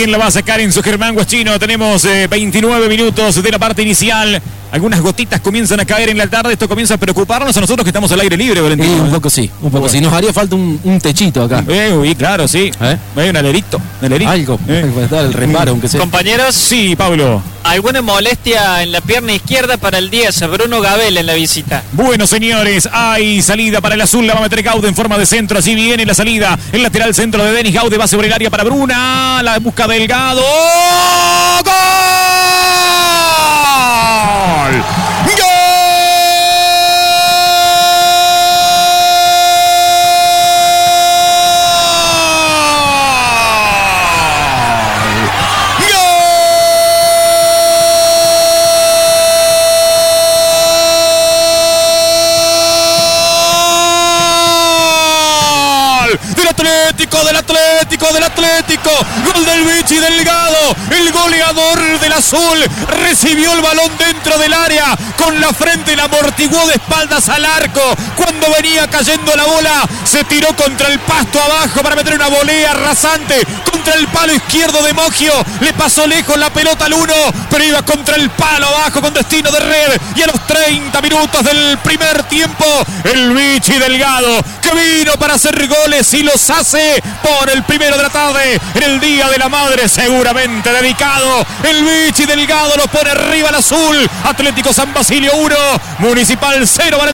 ¿Quién la va a sacar en su Germán Guachino? Tenemos 29 minutos de la parte inicial. Algunas gotitas comienzan a caer en la tarde. Esto comienza a preocuparnos a nosotros que estamos al aire libre, Valentín. Un poco sí, un poco. Si nos haría falta un techito acá. Uy, claro, sí. Hay un alerito. Algo, para dar el reparo, aunque sea. Compañeros, sí, Pablo. ¿Alguna molestia en la pierna izquierda para el 10? Bruno Gabel en la visita. Bueno, señores, hay salida para el azul. La va a meter Gaude en forma de centro. Así viene la salida. El lateral centro de Denis Gaude va sobre el área para Bruna. La busca Delgado. ¡Gol! Del Atlético, gol del Vichy Delgado, el goleador del azul, recibió el balón dentro del área, con la frente la amortiguó de espaldas al arco, cuando venía cayendo la bola, se tiró contra el pasto abajo para meter una volea rasante, contra el palo izquierdo de Moggio, le pasó lejos la pelota al 1, pero iba contra el palo abajo con destino de red, y a los 30 minutos del primer tiempo, el Vichy Delgado, que vino para hacer goles y los hace por el primero de la tarde, en el Día de la Madre, seguramente dedicado, el Vichy Delgado lo pone arriba al azul, Atlético San Basilio 1, Municipal 0.